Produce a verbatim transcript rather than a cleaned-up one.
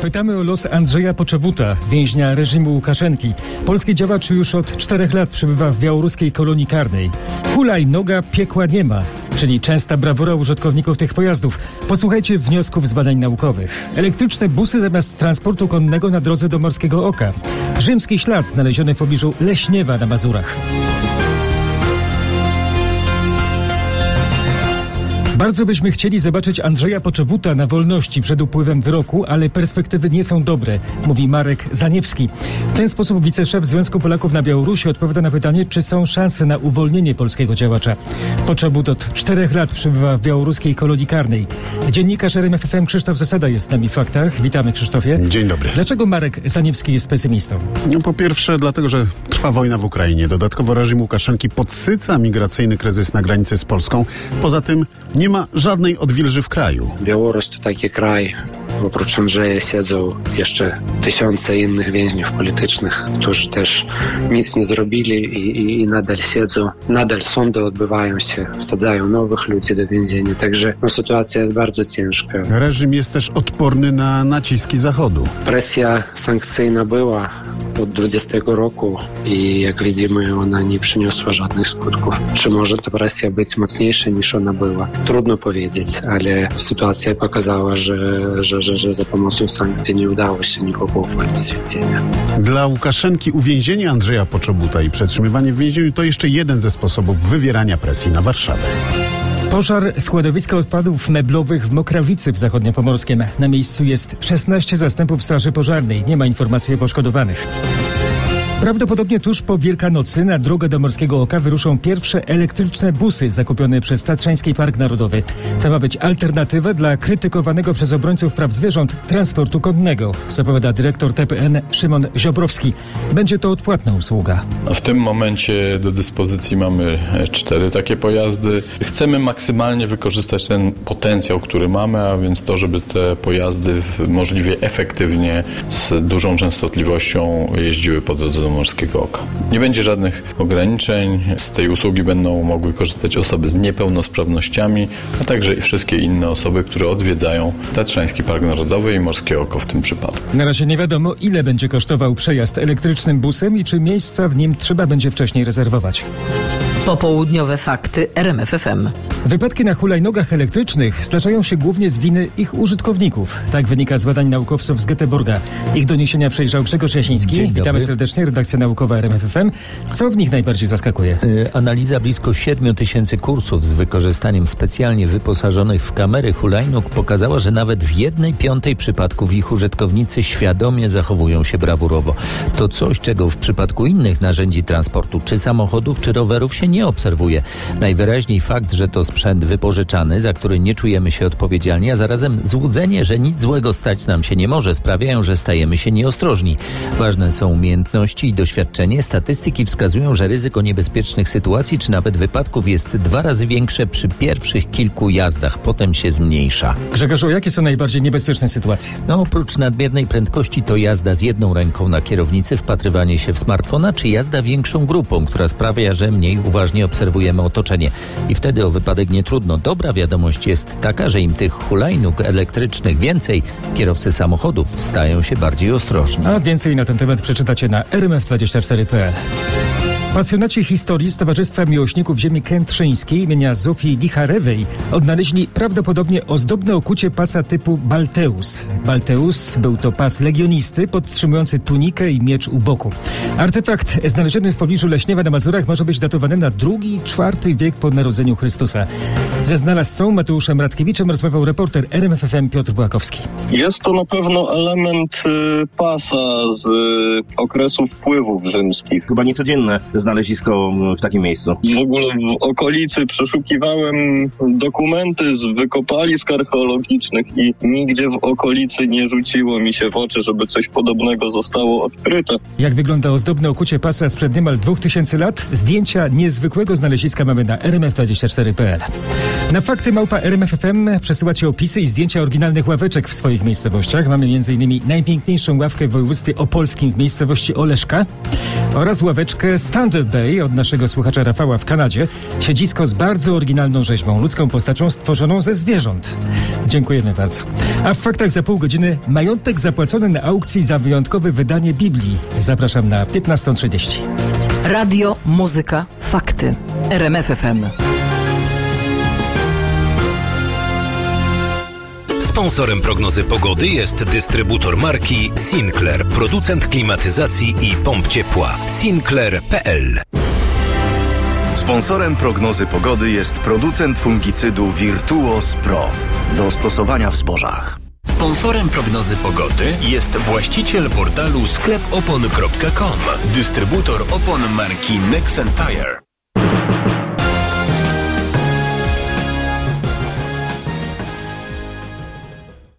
Pytamy o los Andrzeja Poczobutta, więźnia reżimu Łukaszenki. Polski działacz już od czterech lat przebywa w białoruskiej kolonii karnej. Hulajnoga piekła nie ma, czyli częsta brawura użytkowników tych pojazdów. Posłuchajcie wniosków z badań naukowych. Elektryczne busy zamiast transportu konnego na drodze do Morskiego Oka. Rzymski ślad znaleziony w pobliżu Leśniewa na Mazurach. Bardzo byśmy chcieli zobaczyć Andrzeja Poczobutta na wolności przed upływem wyroku, ale perspektywy nie są dobre, mówi Marek Zaniewski. W ten sposób wiceszef Związku Polaków na Białorusi odpowiada na pytanie, czy są szanse na uwolnienie polskiego działacza. Poczobut od czterech lat przebywa w białoruskiej kolonii karnej. Dziennikarz R M F F M Krzysztof Zasada jest z nami w Faktach. Witamy, Krzysztofie. Dzień dobry. Dlaczego Marek Zaniewski jest pesymistą? No, po pierwsze dlatego, że trwa wojna w Ukrainie. Dodatkowo reżim Łukaszenki podsyca migracyjny kryzys na granicy z Polską. Poza tym nie ma żadnej odwilży w kraju. Białoruś to taki kraj, oprócz Andrzeja siedzą jeszcze tysiące innych więźniów politycznych, którzy też nic nie zrobili i, i, i nadal siedzą. Nadal sądy odbywają się, wsadzają nowych ludzi do więzienia, także no, sytuacja jest bardzo ciężka. Reżim jest też odporny na naciski Zachodu. Presja sankcyjna była od dwudziestego roku i jak widzimy, ona nie przyniosła żadnych skutków. Czy może ta presja być mocniejsza niż ona była? Trudno powiedzieć, ale sytuacja pokazała, że, że, że, że za pomocą sankcji nie udało się nikogo uwolnić z więzienia. Dla Łukaszenki uwięzienie Andrzeja Poczobutta i przetrzymywanie w więzieniu to jeszcze jeden ze sposobów wywierania presji na Warszawę. Pożar składowiska odpadów meblowych w Mokrawicy w Zachodniopomorskiem. Na miejscu jest szesnaście zastępów straży pożarnej. Nie ma informacji o poszkodowanych. Prawdopodobnie tuż po Wielkanocy na drogę do Morskiego Oka wyruszą pierwsze elektryczne busy zakupione przez Tatrzański Park Narodowy. To ma być alternatywa dla krytykowanego przez obrońców praw zwierząt transportu konnego, zapowiada dyrektor T P N Szymon Ziobrowski. Będzie to odpłatna usługa. W tym momencie do dyspozycji mamy cztery takie pojazdy. Chcemy maksymalnie wykorzystać ten potencjał, który mamy, a więc to, żeby te pojazdy możliwie efektywnie z dużą częstotliwością jeździły po drodze do Morskiego Oka. Nie będzie żadnych ograniczeń. Z tej usługi będą mogły korzystać osoby z niepełnosprawnościami, a także i wszystkie inne osoby, które odwiedzają Tatrzański Park Narodowy i Morskie Oko w tym przypadku. Na razie nie wiadomo, ile będzie kosztował przejazd elektrycznym busem i czy miejsca w nim trzeba będzie wcześniej rezerwować. Popołudniowe fakty R M F F M. Wypadki na hulajnogach elektrycznych zdarzają się głównie z winy ich użytkowników. Tak wynika z badań naukowców z Göteborga. Ich doniesienia przejrzał Grzegorz Jasiński. Dzień Witamy dobry. serdecznie, redakcja naukowa R M F F M. Co w nich najbardziej zaskakuje? Yy, analiza blisko siedmiu tysięcy kursów z wykorzystaniem specjalnie wyposażonych w kamery hulajnóg pokazała, że nawet w jednej piątej przypadków ich użytkownicy świadomie zachowują się brawurowo. To coś, czego w przypadku innych narzędzi transportu, czy samochodów, czy rowerów się nie obserwuje. Najwyraźniej fakt, że to sprzęt wypożyczany, za który nie czujemy się odpowiedzialni, a zarazem złudzenie, że nic złego stać nam się nie może, sprawiają, że stajemy się nieostrożni. Ważne są umiejętności i doświadczenie. Statystyki wskazują, że ryzyko niebezpiecznych sytuacji czy nawet wypadków jest dwa razy większe przy pierwszych kilku jazdach, potem się zmniejsza. Grzegorzu, jakie są najbardziej niebezpieczne sytuacje? No, oprócz nadmiernej prędkości to jazda z jedną ręką na kierownicy, wpatrywanie się w smartfona, czy jazda większą grupą, która sprawia, że mniej uważnie obserwujemy otoczenie. I wtedy o wypadek nie trudno. Dobra wiadomość jest taka, że im tych hulajnóg elektrycznych więcej, kierowcy samochodów stają się bardziej ostrożni. A więcej na ten temat przeczytacie na r m f dwadzieścia cztery kropka p l. Pasjonaci historii z Towarzystwa Miłośników Ziemi Kętrzyńskiej imienia Zofii Licharewej odnaleźli prawdopodobnie ozdobne okucie pasa typu Balteus. Balteus był to pas legionisty podtrzymujący tunikę i miecz u boku. Artefakt znaleziony w pobliżu Leśniewa na Mazurach może być datowany na drugi, czwarty wiek po narodzeniu Chrystusa. Ze znalazcą Mateuszem Radkiewiczem rozmawiał reporter R M F F M Piotr Błakowski. Jest to na pewno element y, pasa z y, okresu wpływów rzymskich. Chyba niecodzienne znalezisko w takim miejscu. W ogóle w okolicy przeszukiwałem dokumenty z wykopalisk archeologicznych i nigdzie w okolicy nie rzuciło mi się w oczy, żeby coś podobnego zostało odkryte. Jak wygląda ozdobne okucie pasa sprzed niemal dwóch tysięcy lat? Zdjęcia niezwykłego znaleziska mamy na r m f dwadzieścia cztery kropka p l. Na fakty małpa R M F F M przesyłacie opisy i zdjęcia oryginalnych ławeczek w swoich miejscowościach. Mamy między innymi najpiękniejszą ławkę w województwie opolskim w miejscowości Oleszka oraz ławeczkę Thunder Bay od naszego słuchacza Rafała w Kanadzie. Siedzisko z bardzo oryginalną rzeźbą, ludzką postacią stworzoną ze zwierząt. Dziękujemy bardzo. A w faktach za pół godziny majątek zapłacony na aukcji za wyjątkowe wydanie Biblii. Zapraszam na piętnasta trzydzieści. Radio, muzyka, fakty. R M F F M. Sponsorem prognozy pogody jest dystrybutor marki Sinclair, producent klimatyzacji i pomp ciepła. Sinclair kropka p l. Sponsorem prognozy pogody jest producent fungicydu Virtuos Pro do stosowania w zbożach. Sponsorem prognozy pogody jest właściciel portalu sklep opon kropka com, dystrybutor opon marki Nexen Tire.